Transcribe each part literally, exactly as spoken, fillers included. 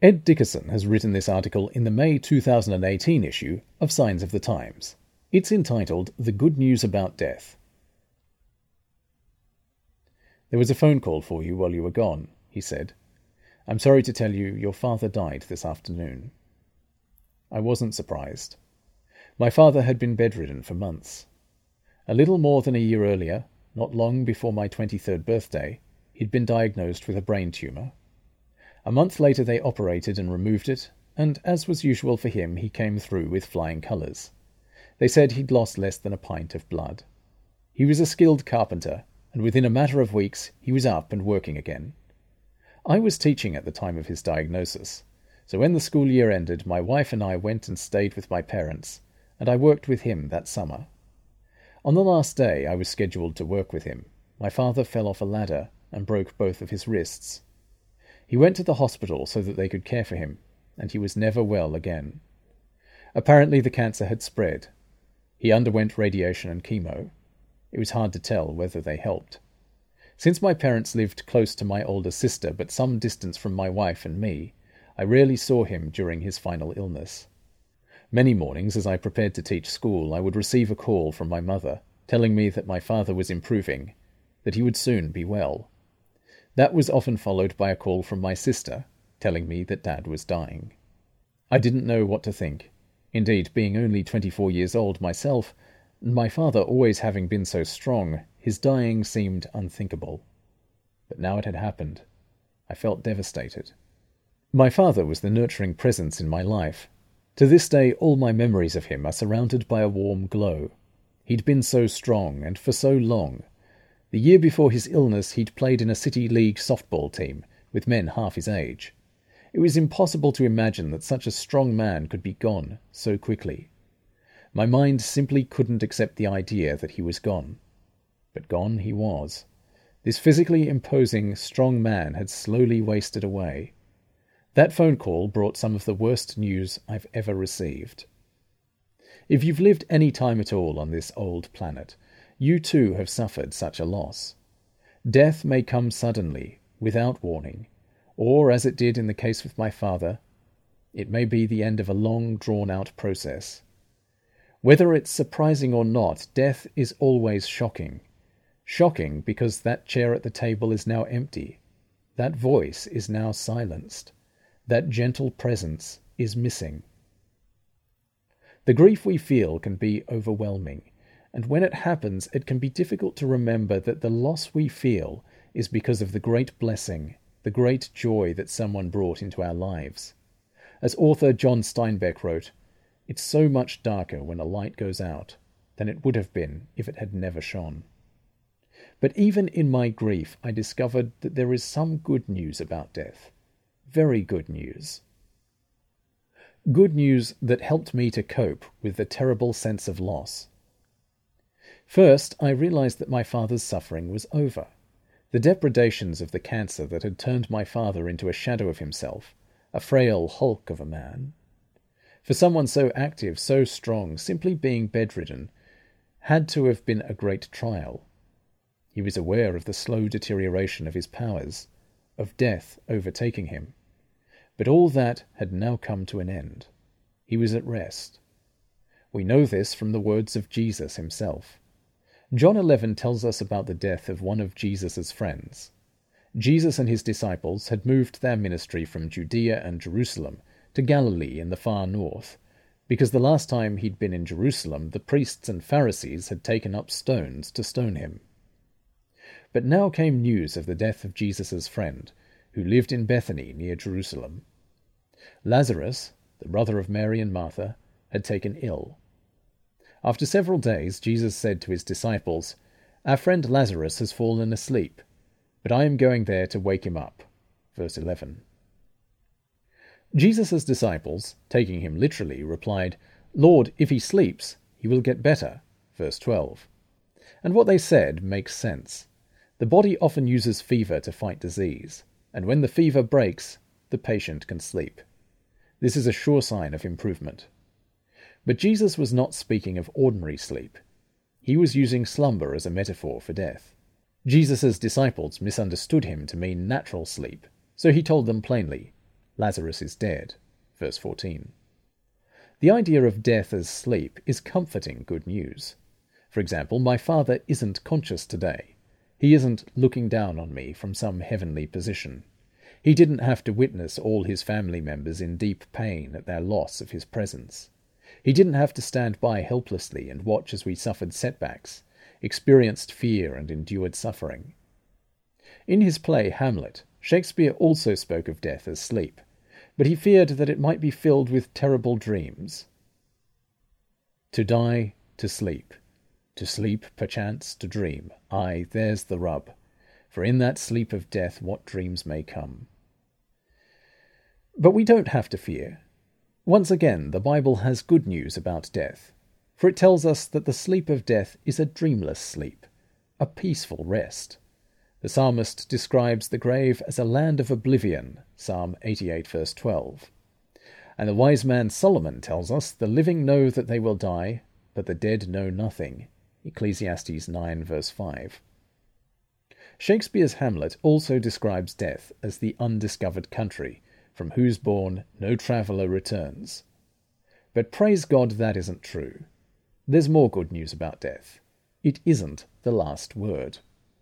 Ed Dickerson has written this article in the May two thousand eighteen issue of Signs of the Times. It's entitled The Good News About Death. "There was a phone call for you while you were gone," he said. "I'm sorry to tell you your father died this afternoon." I wasn't surprised. My father had been bedridden for months. A little more than a year earlier, not long before my twenty-third birthday, he'd been diagnosed with a brain tumour. A month later they operated and removed it, and as was usual for him, he came through with flying colours. They said he'd lost less than a pint of blood. He was a skilled carpenter, and within a matter of weeks he was up and working again. I was teaching at the time of his diagnosis, so when the school year ended, my wife and I went and stayed with my parents, and I worked with him that summer. On the last day I was scheduled to work with him, my father fell off a ladder and broke both of his wrists. He went to the hospital so that they could care for him, and he was never well again. Apparently the cancer had spread. He underwent radiation and chemo. It was hard to tell whether they helped. Since my parents lived close to my older sister, but some distance from my wife and me, I rarely saw him during his final illness. Many mornings, as I prepared to teach school, I would receive a call from my mother, telling me that my father was improving, that he would soon be well. That was often followed by a call from my sister, telling me that Dad was dying. I didn't know what to think. Indeed, being only twenty-four years old myself, and my father always having been so strong, his dying seemed unthinkable. But now it had happened. I felt devastated. My father was the nurturing presence in my life. To this day, all my memories of him are surrounded by a warm glow. He'd been so strong, and for so long. The year before his illness, he'd played in a city league softball team with men half his age. It was impossible to imagine that such a strong man could be gone so quickly. My mind simply couldn't accept the idea that he was gone. But gone he was. This physically imposing, strong man had slowly wasted away. That phone call brought some of the worst news I've ever received. If you've lived any time at all on this old planet, you too have suffered such a loss. Death may come suddenly, without warning, or, as it did in the case with my father, it may be the end of a long, drawn-out process. Whether it's surprising or not, death is always shocking. Shocking because that chair at the table is now empty. That voice is now silenced. That gentle presence is missing. The grief we feel can be overwhelming, and when it happens, it can be difficult to remember that the loss we feel is because of the great blessing, the great joy that someone brought into our lives. As author John Steinbeck wrote, "It's so much darker when a light goes out than it would have been if it had never shone." But even in my grief, I discovered that there is some good news about death. Very good news. Good news that helped me to cope with the terrible sense of loss. First, I realized that my father's suffering was over. The depredations of the cancer that had turned my father into a shadow of himself, a frail hulk of a man. For someone so active, so strong, simply being bedridden had to have been a great trial. He was aware of the slow deterioration of his powers, of death overtaking him. But all that had now come to an end. He was at rest. We know this from the words of Jesus himself. John eleven tells us about the death of one of Jesus' friends. Jesus and his disciples had moved their ministry from Judea and Jerusalem to Galilee in the far north, because the last time he'd been in Jerusalem, the priests and Pharisees had taken up stones to stone him. But now came news of the death of Jesus' friend, who lived in Bethany near Jerusalem. Lazarus, the brother of Mary and Martha, had taken ill. After several days, Jesus said to his disciples, "Our friend Lazarus has fallen asleep, but I am going there to wake him up." Verse eleven. Jesus' disciples, taking him literally, replied, "Lord, if he sleeps, he will get better." Verse twelve. And what they said makes sense. The body often uses fever to fight disease, and when the fever breaks, the patient can sleep. This is a sure sign of improvement. But Jesus was not speaking of ordinary sleep. He was using slumber as a metaphor for death. Jesus' disciples misunderstood him to mean natural sleep, so he told them plainly, Lazarus is dead, verse fourteen. The idea of death as sleep is comforting good news. For example, my father isn't conscious today. He isn't looking down on me from some heavenly position. He didn't have to witness all his family members in deep pain at their loss of his presence. He didn't have to stand by helplessly and watch as we suffered setbacks, experienced fear and endured suffering. In his play Hamlet, Shakespeare also spoke of death as sleep, but he feared that it might be filled with terrible dreams. To die, to sleep. To sleep, perchance, to dream. Aye, there's the rub. For in that sleep of death what dreams may come. But we don't have to fear. Once again, the Bible has good news about death, for it tells us that the sleep of death is a dreamless sleep, a peaceful rest. The psalmist describes the grave as a land of oblivion, Psalm eighty-eight, verse twelve. And the wise man Solomon tells us the living know that they will die, but the dead know nothing, Ecclesiastes nine, verse five. Shakespeare's Hamlet also describes death as the undiscovered country, from whose bourne no traveller returns. But praise God that isn't true. There's more good news about death. It isn't the last word.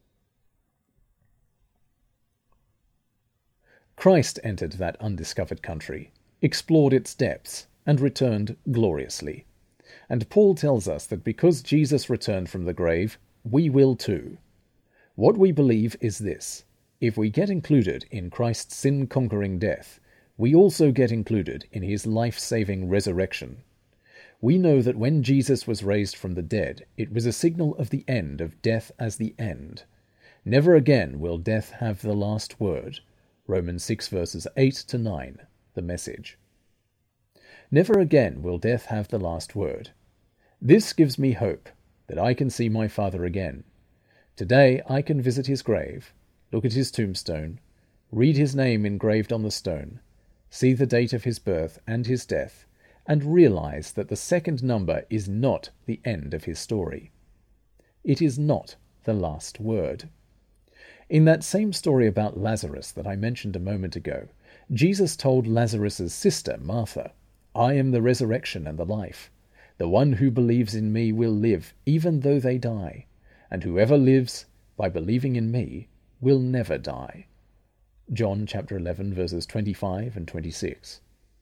Christ entered that undiscovered country, explored its depths, and returned gloriously. And Paul tells us that because Jesus returned from the grave, we will too. What we believe is this: if we get included in Christ's sin-conquering death, we also get included in his life-saving resurrection. We know that when Jesus was raised from the dead, it was a signal of the end of death as the end. Never again will death have the last word. Romans six, verses eight to nine, the Message. Never again will death have the last word. This gives me hope that I can see my Father again. Today I can visit his grave, look at his tombstone, read his name engraved on the stone, see the date of his birth and his death, and realize that the second number is not the end of his story. It is not the last word. In that same story about Lazarus that I mentioned a moment ago, Jesus told Lazarus's sister, Martha, "I am the resurrection and the life. The one who believes in me will live, even though they die, and whoever lives by believing in me will never die." John chapter eleven, verses twenty-five and twenty-six.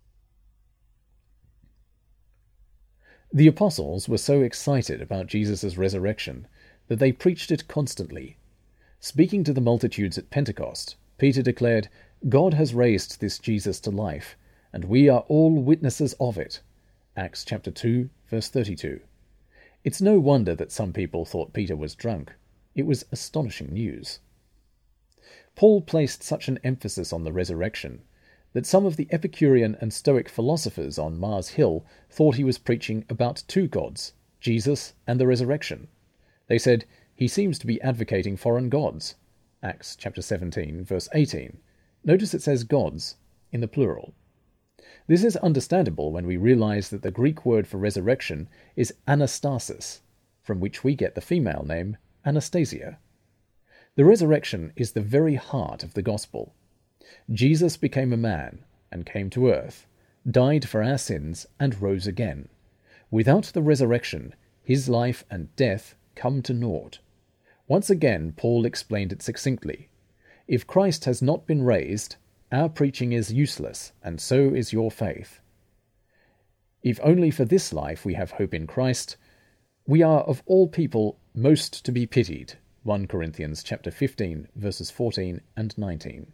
The apostles were so excited about Jesus' resurrection that they preached it constantly. Speaking to the multitudes at Pentecost, Peter declared, "God has raised this Jesus to life, and we are all witnesses of it." Acts chapter two, verse thirty-two. It's no wonder that some people thought Peter was drunk. It was astonishing news. Paul placed such an emphasis on the resurrection that some of the Epicurean and Stoic philosophers on Mars Hill thought he was preaching about two gods, Jesus and the resurrection. They said, "He seems to be advocating foreign gods." Acts chapter seventeen, verse eighteen. Notice it says gods in the plural. This is understandable when we realize that the Greek word for resurrection is anastasis, from which we get the female name Anastasia. The resurrection is the very heart of the gospel. Jesus became a man and came to earth, died for our sins, and rose again. Without the resurrection, his life and death come to naught. Once again, Paul explained it succinctly. If Christ has not been raised, our preaching is useless, and so is your faith. If only for this life we have hope in Christ, we are of all people most to be pitied. First Corinthians chapter fifteen, verses fourteen and nineteen.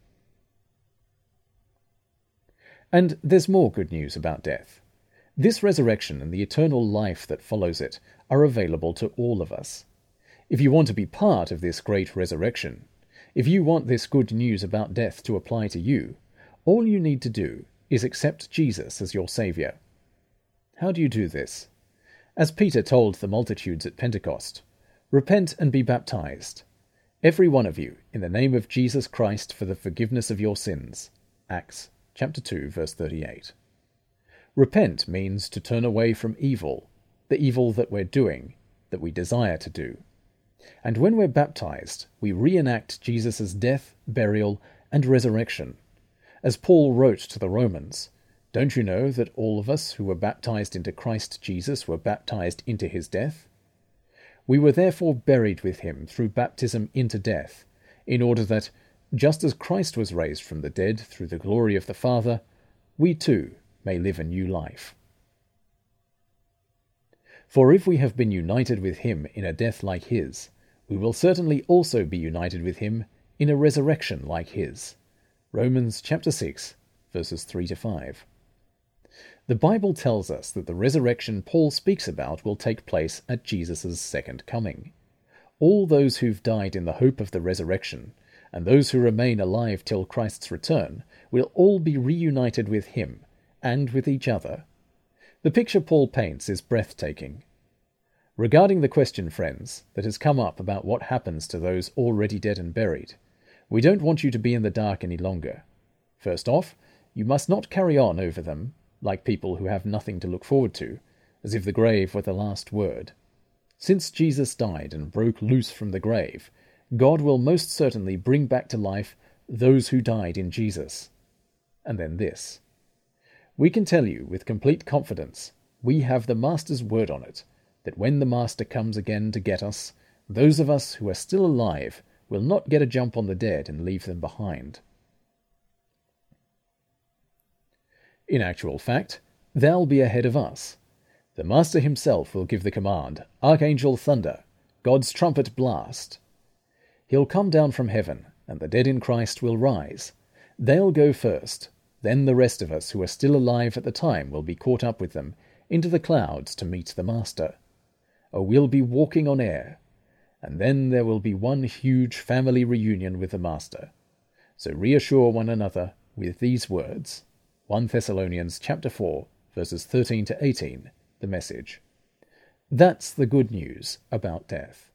And there's more good news about death. This resurrection and the eternal life that follows it are available to all of us. If you want to be part of this great resurrection, if you want this good news about death to apply to you, all you need to do is accept Jesus as your Saviour. How do you do this? As Peter told the multitudes at Pentecost, "Repent and be baptized, every one of you, in the name of Jesus Christ for the forgiveness of your sins." Acts chapter two, verse thirty-eight. Repent means to turn away from evil, the evil that we're doing, that we desire to do. And when we're baptized, we reenact Jesus' death, burial, and resurrection. As Paul wrote to the Romans, "Don't you know that all of us who were baptized into Christ Jesus were baptized into his death? We were therefore buried with him through baptism into death, in order that, just as Christ was raised from the dead through the glory of the Father, we too may live a new life. For if we have been united with him in a death like his, we will certainly also be united with him in a resurrection like his." Romans chapter six, verses three to five. The Bible tells us that the resurrection Paul speaks about will take place at Jesus' second coming. All those who've died in the hope of the resurrection, and those who remain alive till Christ's return, will all be reunited with him, and with each other. The picture Paul paints is breathtaking. Regarding the question, friends, that has come up about what happens to those already dead and buried, we don't want you to be in the dark any longer. First off, you must not carry on over them, like people who have nothing to look forward to, as if the grave were the last word. Since Jesus died and broke loose from the grave, God will most certainly bring back to life those who died in Jesus. And then this. We can tell you with complete confidence, we have the Master's word on it, that when the Master comes again to get us, those of us who are still alive will not get a jump on the dead and leave them behind. In actual fact, they'll be ahead of us. The Master himself will give the command, Archangel thunder, God's trumpet blast. He'll come down from heaven, and the dead in Christ will rise. They'll go first. Then the rest of us who are still alive at the time will be caught up with them into the clouds to meet the Master. Oh, we'll be walking on air. And then there will be one huge family reunion with the Master. So reassure one another with these words. First Thessalonians chapter four, verses thirteen to eighteen, the Message. That's the good news about death.